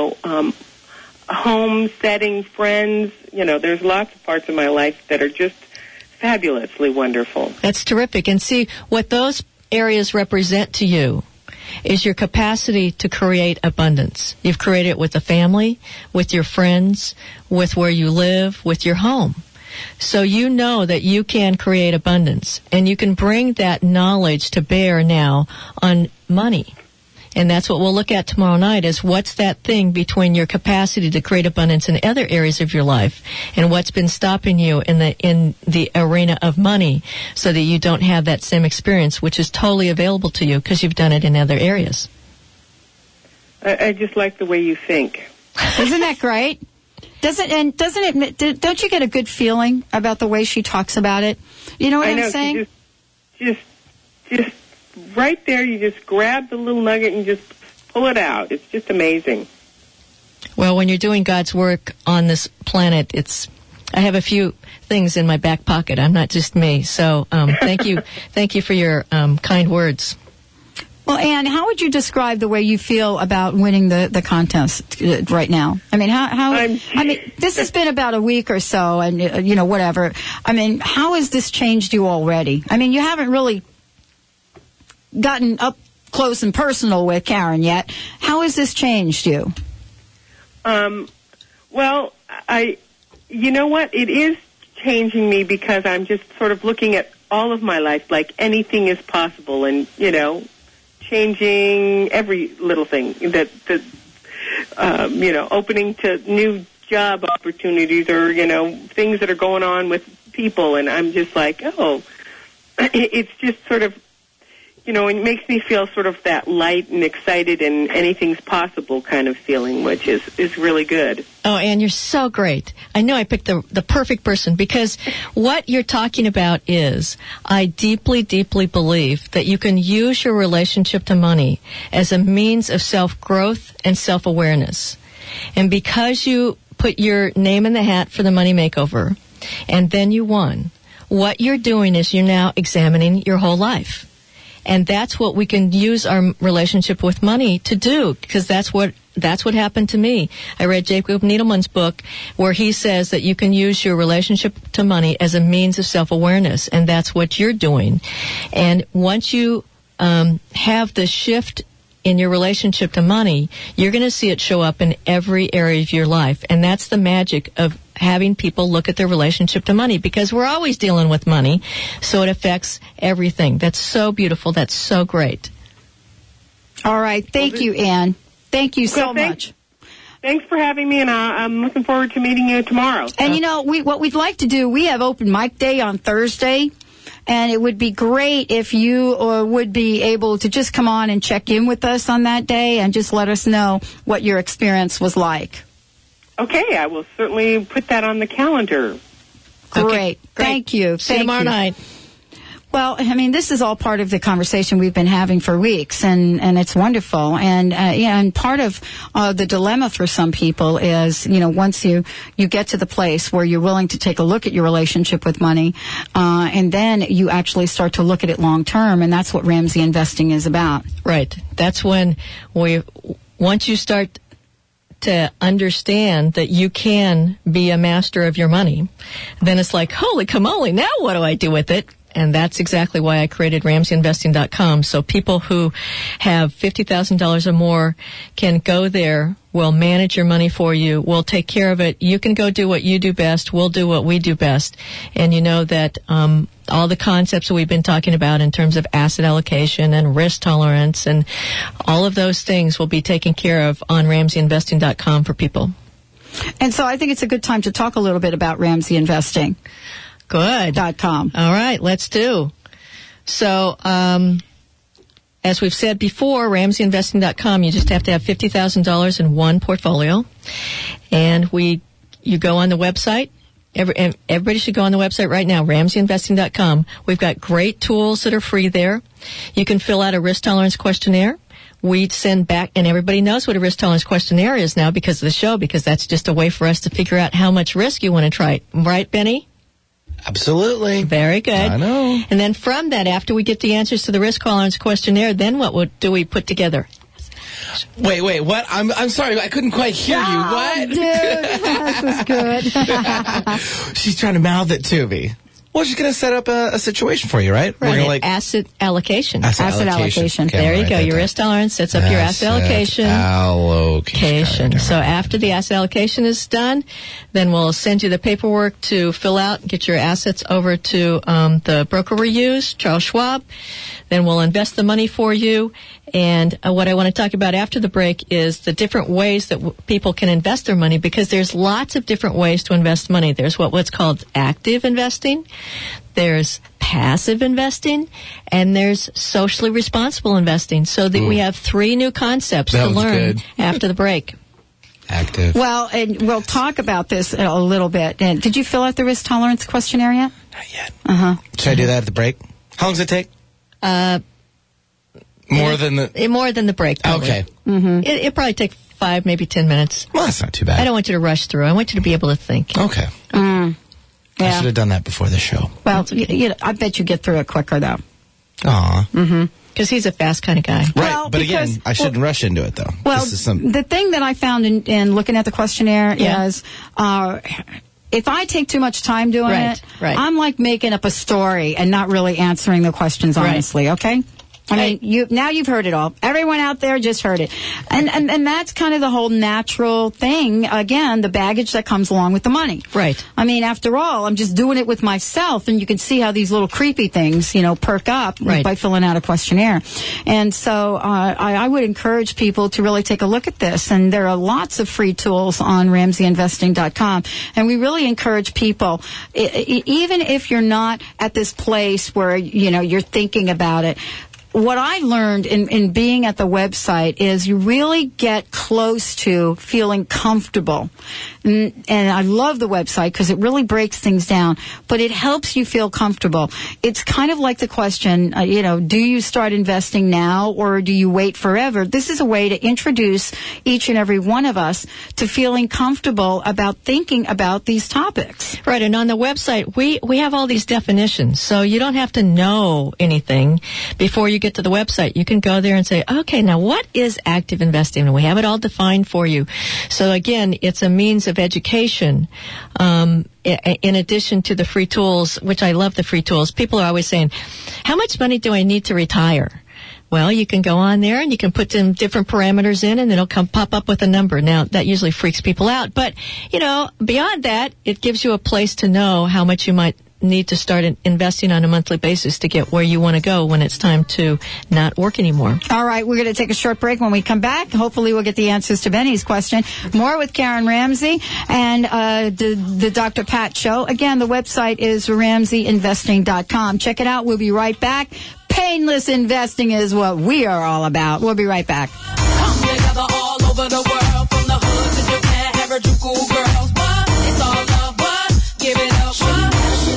home setting, friends. There's lots of parts of my life that are just fabulously wonderful. That's terrific. And see, what those areas represent to you is your capacity to create abundance. You've created it with the family, with your friends, with where you live, with your home. So you know that you can create abundance, and you can bring that knowledge to bear now on money. And that's what we'll look at tomorrow night, is what's that thing between your capacity to create abundance in other areas of your life and what's been stopping you in the arena of money so that you don't have that same experience, which is totally available to you because you've done it in other areas. I just like the way you think. Isn't that great? Don't you get a good feeling about the way she talks about it? You know what I'm saying? Just right there. You just grab the little nugget and just pull it out. It's just amazing. Well, when you're doing God's work on this planet, I have a few things in my back pocket. I'm not just me. So thank you for your kind words. Well, Anne, how would you describe the way you feel about winning the contest right now? I mean, I mean, this has been about a week or so, and whatever. I mean, how has this changed you already? I mean, you haven't really gotten up close and personal with Karen yet. How has this changed you? Well, you know what? It is changing me because I'm just sort of looking at all of my life like anything is possible, and changing every little thing that opening to new job opportunities or things that are going on with people, and I'm just like, it's just sort of it makes me feel sort of that light and excited and anything's possible kind of feeling, which is really good. Oh, Anne, you're so great. I know I picked the perfect person, because what you're talking about is, I deeply, deeply believe that you can use your relationship to money as a means of self-growth and self-awareness. And because you put your name in the hat for the Money Makeover, and then you won, what you're doing is you're now examining your whole life. And that's what we can use our relationship with money to do, because that's what happened to me. I read Jacob Needleman's book where he says that you can use your relationship to money as a means of self-awareness, and that's what you're doing. And once you have the shift in your relationship to money, you're going to see it show up in every area of your life. And that's the magic of having people look at their relationship to money, because we're always dealing with money, so it affects everything. That's so beautiful. That's so great. All right. Thank you, Anne. Thank you so much. Thanks for having me, and I'm looking forward to meeting you tomorrow. And what we'd like to do, we have open mic day on Thursday. And it would be great if you would be able to just come on and check in with us on that day and just let us know what your experience was like. Okay, I will certainly put that on the calendar. Great. Thank you. See you tomorrow night. Well, I mean, this is all part of the conversation we've been having for weeks, and it's wonderful. And part of the dilemma for some people is, once you get to the place where you're willing to take a look at your relationship with money, and then you actually start to look at it long term, and that's what Ramsey Investing is about. Right. That's when once you start to understand that you can be a master of your money, then it's like, holy camole, now what do I do with it? And that's exactly why I created RamseyInvesting.com. So people who have $50,000 or more can go there. We'll manage your money for you. We'll take care of it. You can go do what you do best. We'll do what we do best. And you know that all the concepts that we've been talking about in terms of asset allocation and risk tolerance and all of those things will be taken care of on RamseyInvesting.com for people. And so I think it's a good time to talk a little bit about Ramsey Investing. Good. .com. All right, let's do. So, as we've said before, RamseyInvesting.com, you just have to have $50,000 in one portfolio. And you go on the website. Everybody should go on the website right now, RamseyInvesting.com. We've got great tools that are free there. You can fill out a risk tolerance questionnaire. We send back, and everybody knows what a risk tolerance questionnaire is now because of the show, because that's just a way for us to figure out how much risk you want to try. Right, Benny? Absolutely. Very good. I know. And then from that, after we get the answers to the risk tolerance questionnaire, then what do we put together? Wait, what? I'm sorry, I couldn't quite hear you. What? Dude, this is good. She's trying to mouth it to me. Well, she's going to set up a situation for you, right? Right. We're gonna, asset allocation. Asset allocation. Okay, there you go. Your risk tolerance sets up your asset allocation. Allocation. So after the asset allocation is done, then we'll send you the paperwork to fill out, get your assets over to the broker we use, Charles Schwab. Then we'll invest the money for you. And what I want to talk about after the break is the different ways that people can invest their money, because there's lots of different ways to invest money. There's what's called active investing. There's passive investing, and there's socially responsible investing. So that we have 3 new concepts to learn after the break. Active. Well, and we'll talk about this a little bit. And did you fill out the risk tolerance questionnaire yet? Not yet. Uh-huh. Should I do that at the break? How long does it take? More than the break. Probably. Okay. Mm-hmm. It'll probably take 5, maybe 10 minutes. Well, that's not too bad. I don't want you to rush through. I want you to be able to think. Okay. Yeah. I should have done that before the show. Well, I bet you get through it quicker, though. Aw. Mm-hmm. Because he's a fast kind of guy. Right, Well, but because- again, I shouldn't rush into it, though. Well, This is some... the thing that I found in looking at the questionnaire Yeah. is if I take too much time doing Right, it, right. I'm like making up a story and not really answering the questions Right. honestly, okay? I mean, you've heard it all. Everyone out there just heard it. And that's kind of the whole natural thing. Again, the baggage that comes along with the money. Right. I mean, after all, I'm just doing it with myself, and you can see how these little creepy things, perk up Right. by filling out a questionnaire. And so I would encourage people to really take a look at this. And there are lots of free tools on RamseyInvesting.com. And we really encourage people, even if you're not at this place where, you're thinking about it, what I learned in being at the website is you really get close to feeling comfortable. And I love the website because it really breaks things down, but it helps you feel comfortable. It's kind of like the question, do you start investing now or do you wait forever? This is a way to introduce each and every one of us to feeling comfortable about thinking about these topics. Right, and on the website, we have all these definitions, so you don't have to know anything before you get to the website. You can go there and say, okay, now what is active investing? And we have it all defined for you. So again, it's a means of education. In addition to the free tools, which I love the free tools, people are always saying, how much money do I need to retire? Well, you can go on there and you can put some different parameters in and it'll pop up with a number. Now, that usually freaks people out. But, beyond that, it gives you a place to know how much you might need to start investing on a monthly basis to get where you want to go when it's time to not work anymore. All right, we're going to take a short break. When we come back, hopefully we'll get the answers to Benny's question. More with Karen Ramsey and the Dr. Pat Show. Again, the website is RamseyInvesting.com. Check it out. We'll be right back. Painless investing is what we are all about. We'll be right back. Come together all over the world, from the hood to Japan, Harajuku girls. What? It's all love. What? Give it up. What?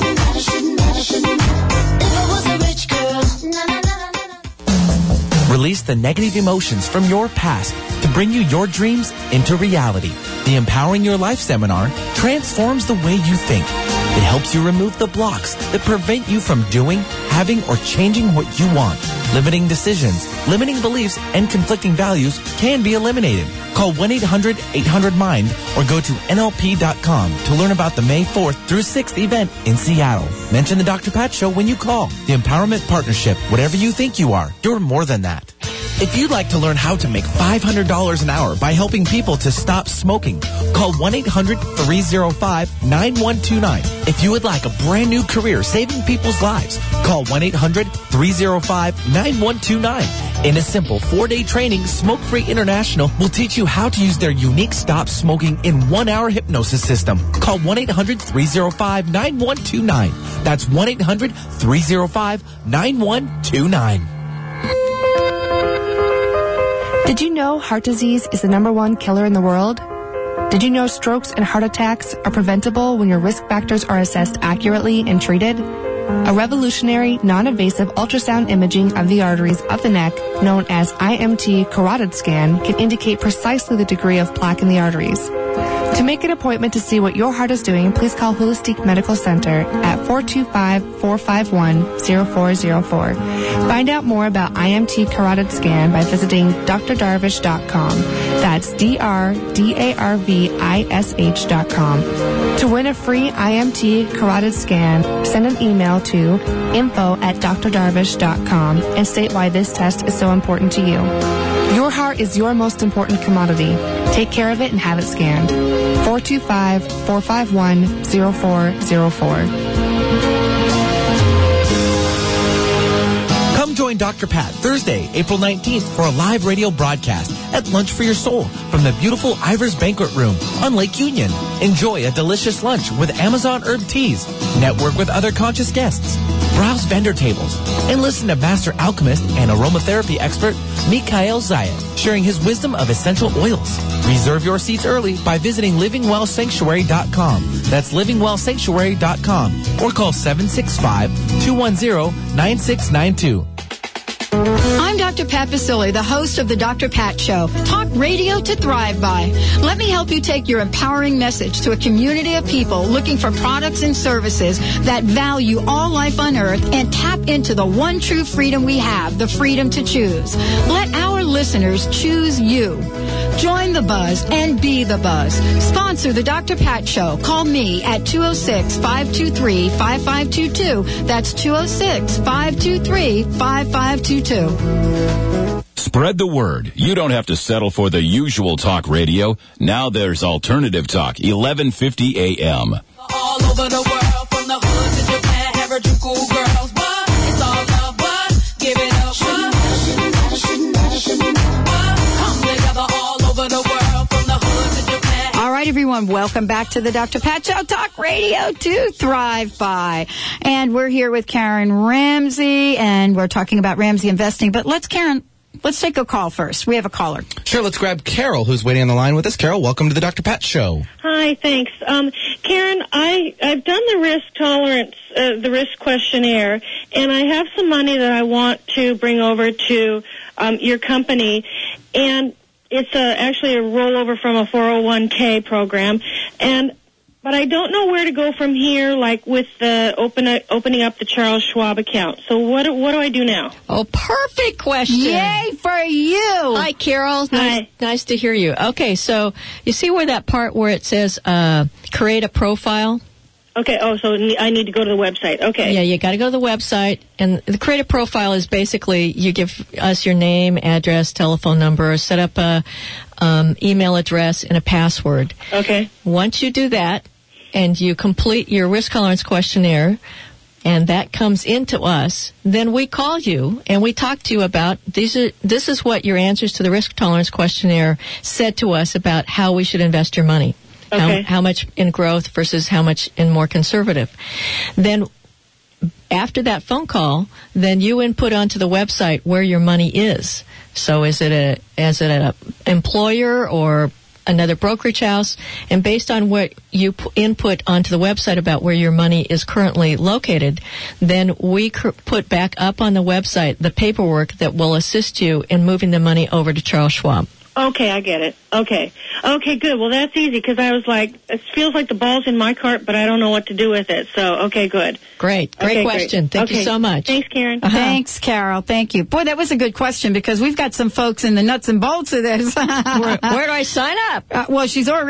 Release the negative emotions from your past to bring you your dreams into reality. The Empowering Your Life seminar transforms the way you think. It helps you remove the blocks that prevent you from doing, having, or changing what you want. Limiting decisions, limiting beliefs, and conflicting values can be eliminated. Call 1-800-800-MIND or go to NLP.com to learn about the May 4th through 6th event in Seattle. Mention the Dr. Pat Show when you call. The Empowerment Partnership. Whatever you think you are, you're more than that. If you'd like to learn how to make $500 an hour by helping people to stop smoking, call 1-800-305-9129. If you would like a brand new career saving people's lives, call 1-800-305-9129. In a simple 4-day training, Smoke Free International will teach you how to use their unique Stop Smoking in 1-hour hypnosis system. Call 1-800-305-9129. That's 1-800-305-9129. Did you know heart disease is the #1 killer in the world? Did you know strokes and heart attacks are preventable when your risk factors are assessed accurately and treated? A revolutionary, non-invasive ultrasound imaging of the arteries of the neck, known as IMT carotid scan, can indicate precisely the degree of plaque in the arteries. To make an appointment to see what your heart is doing, please call Holistic Medical Center at 425-451-0404. Find out more about IMT carotid scan by visiting drdarvish.com. That's DRDARVISH.com. To win a free IMT carotid scan, send an email to info@drdarvish.com and state why this test is so important to you. Your heart is your most important commodity. Take care of it and have it scanned. 425-451-0404. Come join Dr. Pat Thursday, April 19th for a live radio broadcast at Lunch for Your Soul from the beautiful Ivers Banquet Room on Lake Union. Enjoy a delicious lunch with Amazon herb teas, network with other conscious guests, browse vendor tables, and listen to master alchemist and aromatherapy expert Mikhail Zayat sharing his wisdom of essential oils. Reserve your seats early by visiting livingwellsanctuary.com. That's livingwellsanctuary.com or call 765-210-9692. I'm Dr. Dr. Pat Basile, the host of the Dr. Pat Show. Talk radio to thrive by. Let me help you take your empowering message to a community of people looking for products and services that value all life on earth and tap into the one true freedom we have, the freedom to choose. Let our listeners choose you. Join the buzz and be the buzz. Sponsor the Dr. Pat Show. Call me at 206-523-5522. That's 206-523-5522. Spread the word. You don't have to settle for the usual talk radio. Now there's Alternative Talk, 1150 AM. All over the world, from the hood to Japan, Harajuku girls, what? It's all love, what? Give it up, what? Come together all over the world, from the hood to Japan. All right, everyone, welcome back to the Dr. Pat Show, Talk Radio to Thrive By. And we're here with Karen Ramsey, and we're talking about Ramsey Investing. But let's take a call first. We have a caller. Sure, let's grab Carol, who's waiting on the line with us. Carol, welcome to the Dr. Pat Show. Hi, thanks. Karen, I've done the risk tolerance, the risk questionnaire, and I have some money that I want to bring over to your company, and it's actually a rollover from a 401k program, but I don't know where to go from here, like with the opening up the Charles Schwab account. So what do I do now? Oh, perfect question. Yay for you. Hi, Carol. Nice to hear you. Okay, so you see where that part where it says create a profile? Okay, so I need to go to the website. Okay. Yeah, you got to go to the website. And the create a profile is basically you give us your name, address, telephone number, set up a email address and a password. Okay. Once you do that and you complete your risk tolerance questionnaire and that comes into us, then we call you and we talk to you about this is what your answers to the risk tolerance questionnaire said to us about how we should invest your money. Okay. How much in growth versus how much in more conservative. Then after that phone call, then you input onto the website where your money is. So is it an employer or another brokerage house? And based on what you input onto the website about where your money is currently located, then we put back up on the website the paperwork that will assist you in moving the money over to Charles Schwab. Okay, I get it. Okay, good. Well, that's easy because I was like, it feels like the ball's in my court, but I don't know what to do with it. So, okay, good. Great question. Thank you so much. Thanks, Karen. Thanks, Carol. Thank you. Boy, that was a good question because we've got some folks in the nuts and bolts of this. Where do I sign up? Well, she's on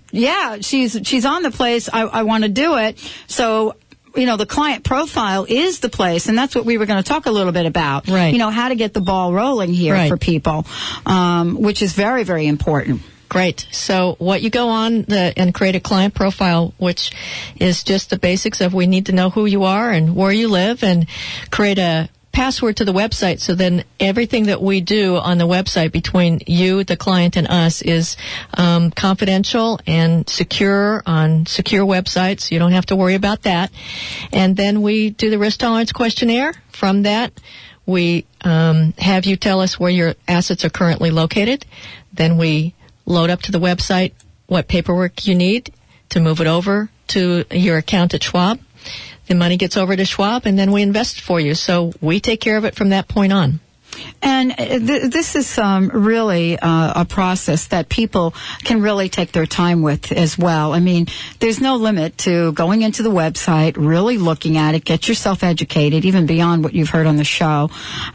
the place. I want to do it. So, the client profile is the place, and that's what we were going to talk a little bit about. Right. How to get the ball rolling here for people, which is very, very important. Great. So what you go on and create a client profile, which is just the basics of we need to know who you are and where you live, and create a password to the website. So then everything that we do on the website between you, the client, and us is confidential and secure on secure websites. You don't have to worry about that. And then we do the risk tolerance questionnaire. From that, we have you tell us where your assets are currently located. Then we load up to the website what paperwork you need to move it over to your account at Schwab. The money gets over to Schwab, and then we invest for you. So we take care of it from that point on. And this is really a process that people can really take their time with as well. I mean, there's no limit to going into the website, really looking at it, get yourself educated, even beyond what you've heard on the show,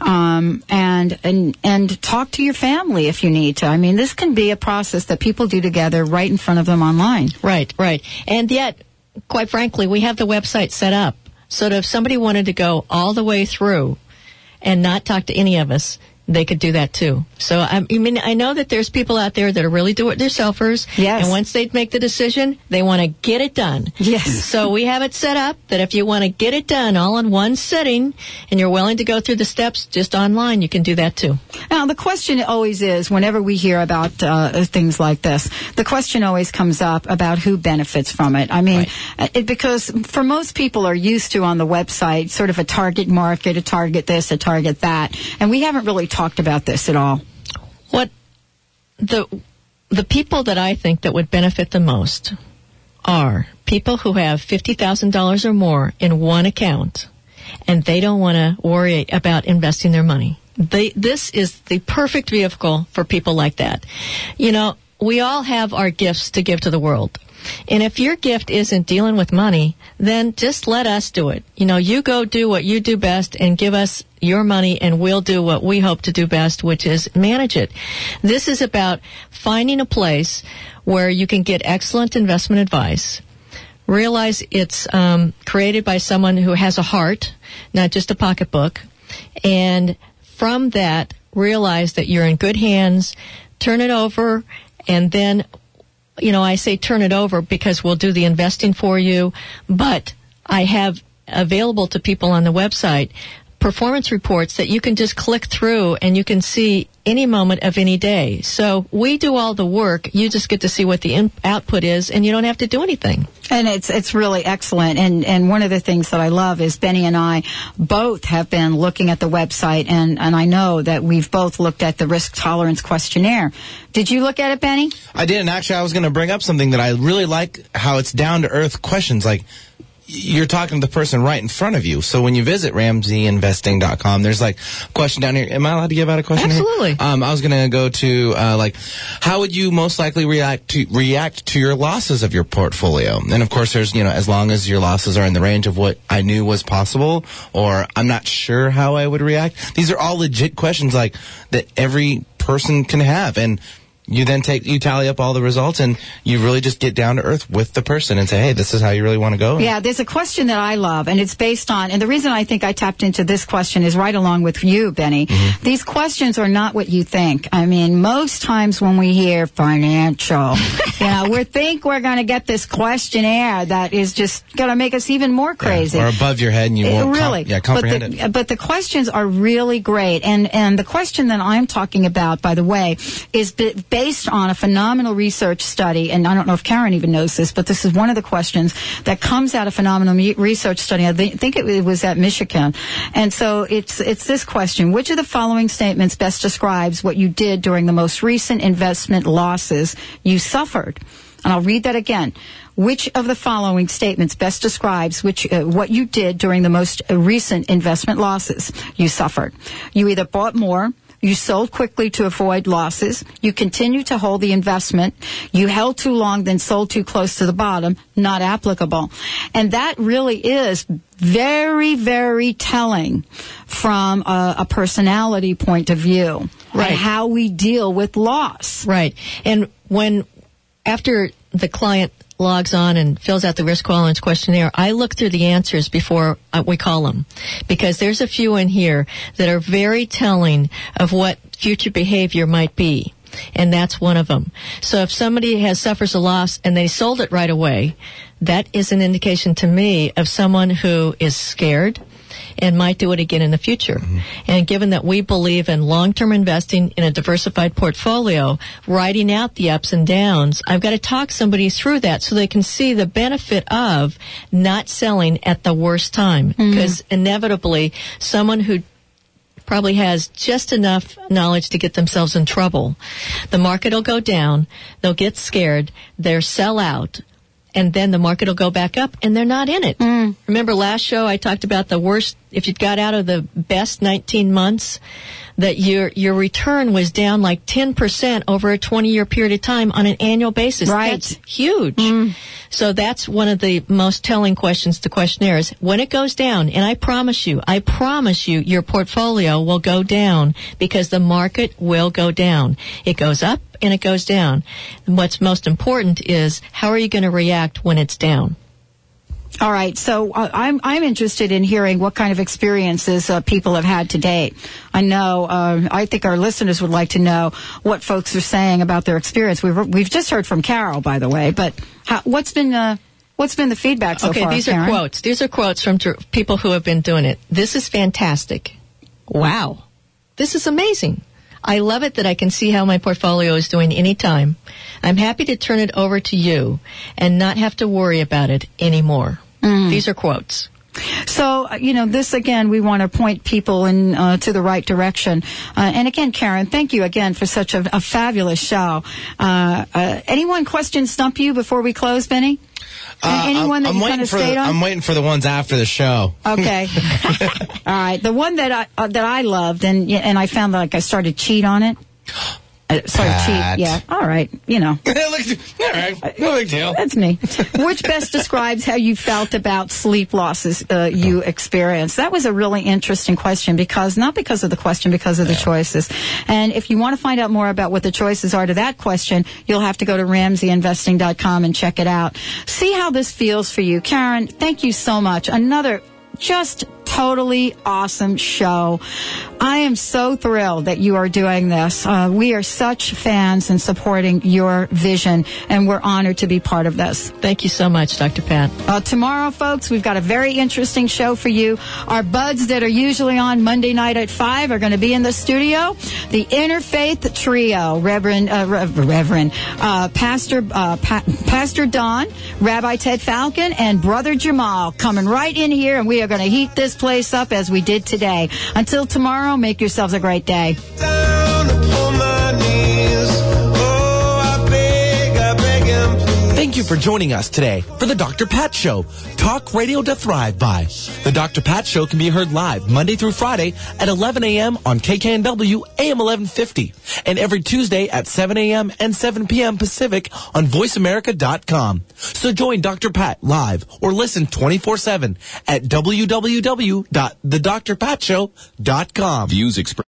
and talk to your family if you need to. I mean, this can be a process that people do together right in front of them online. Right. And yet, quite frankly, we have the website set up so that if somebody wanted to go all the way through and not talk to any of us, they could do that too. So, I know that there's people out there that are really do-it-yourselfers. Yes. And once they make the decision, they want to get it done. Yes. So we have it set up that if you want to get it done all in one sitting and you're willing to go through the steps just online, you can do that too. Now, the question always is, whenever we hear about things like this, the question always comes up about who benefits from it. I mean, because for most people are used to on the website sort of a target market, a target this, a target that, and we haven't really talked about this at all. What the people that I think that would benefit the most are people who have $50,000 or more in one account, and they don't want to worry about investing their money. This is the perfect vehicle for people like that. You know, we all have our gifts to give to the world. And if your gift isn't dealing with money, then just let us do it. You know, you go do what you do best and give us your money, and we'll do what we hope to do best, which is manage it. This is about finding a place where you can get excellent investment advice. Realize it's created by someone who has a heart, not just a pocketbook. And from that, realize that you're in good hands, turn it over, and then, you know, I say turn it over because we'll do the investing for you, but I have available to people on the website performance reports that you can just click through and you can see any moment of any day. So we do all the work. You just get to see what the output is, and you don't have to do anything. And it's really excellent. And one of the things that I love is Benny and I both have been looking at the website, and I know that we've both looked at the risk tolerance questionnaire. Did you look at it, Benny? I did, and actually I was going to bring up something that I really like, how it's down-to-earth questions, like you're talking to the person right in front of you. So when you visit RamseyInvesting.com, there's like a question down here. Am I allowed to give out a question? Absolutely. Here? I was going to go to like, how would you most likely react to your losses of your portfolio? And of course, there's, you know, as long as your losses are in the range of what I knew was possible, or I'm not sure how I would react. These are all legit questions like that every person can have, and you then tally up all the results, and you really just get down to earth with the person and say, hey, this is how you really want to go. Yeah, there's a question that I love, and it's based on, and the reason I think I tapped into this question is right along with you, Benny. Mm-hmm. These questions are not what you think. I mean, most times when we hear financial, you know, we think we're going to get this questionnaire that is just going to make us even more crazy. Yeah, or above your head, and you won't comprehend it. But the questions are really great, and the question that I'm talking about, by the way, is based on a phenomenal research study, and I don't know if Karen even knows this, but this is one of the questions that comes out of phenomenal research study. I think it was at Michigan. And so it's this question: which of the following statements best describes what you did during the most recent investment losses you suffered? And I'll read that again. Which of the following statements best describes what you did during the most recent investment losses you suffered? You either bought more, you sold quickly to avoid losses, you continued to hold the investment, you held too long, then sold too close to the bottom, not applicable. And that really is very, very telling from a personality point of view. Right. And how we deal with loss. Right. And after the client logs on and fills out the risk tolerance questionnaire, I look through the answers before we call them, because there's a few in here that are very telling of what future behavior might be, and that's one of them. So if somebody suffers a loss and they sold it right away, that is an indication to me of someone who is scared and might do it again in the future. Mm-hmm. And given that we believe in long-term investing in a diversified portfolio, writing out the ups and downs, I've got to talk somebody through that so they can see the benefit of not selling at the worst time. Because inevitably, someone who probably has just enough knowledge to get themselves in trouble, the market will go down, they'll get scared, they'll sell out, and then the market will go back up, and they're not in it. Remember last show I talked about the worst, if you got out of the best 19 months, that your return was down like 10% over a 20-year period of time on an annual basis. Right. That's huge. So that's one of the most telling questions to questionnaires. When it goes down, and I promise you, your portfolio will go down because the market will go down. It goes up and it goes down. And what's most important is how are you going to react when it's down? All right, so I'm interested in hearing what kind of experiences people have had to date. I know, I think our listeners would like to know what folks are saying about their experience. We've just heard from Carol, by the way, but what's been the feedback so far? Okay, these Karen? are quotes. These are quotes from people who have been doing it. This is fantastic. Wow, this is amazing. I love it that I can see how my portfolio is doing anytime. I'm happy to turn it over to you and not have to worry about it anymore. These are quotes. So, this again, we want to point people in to the right direction. And again, Karen, thank you again for such a fabulous show. Anyone question stump you before we close, Benny? Anyone that you kind of stayed on? I'm waiting for the ones after the show. Okay. All right. The one that I loved, and I found that I started to cheat on it. Yeah. All right. All right. No big deal. That's me. Which best describes how you felt about sleep losses you experienced? That was a really interesting question not because of the question, because of the choices. And if you want to find out more about what the choices are to that question, you'll have to go to RamseyInvesting.com and check it out. See how this feels for you. Karen, thank you so much. Another just totally awesome show. I am so thrilled that you are doing this. We are such fans and supporting your vision, and we're honored to be part of this. Thank you so much, Dr. Pat. Tomorrow, folks, we've got a very interesting show for you. Our buds that are usually on Monday night at 5 are going to be in the studio. The Interfaith Trio, Pastor Don, Rabbi Ted Falcon, and Brother Jamal coming right in here, and we are going to heat this place up as we did today. Until tomorrow, make yourselves a great day. Thank you for joining us today for the Dr. Pat Show. Talk radio to thrive by. The Dr. Pat Show can be heard live Monday through Friday at 11 a.m. on KKNW AM 1150 and every Tuesday at 7 a.m. and 7 p.m. Pacific on VoiceAmerica.com. So join Dr. Pat live or listen 24/7 at www.thedrpatshow.com. Views expressed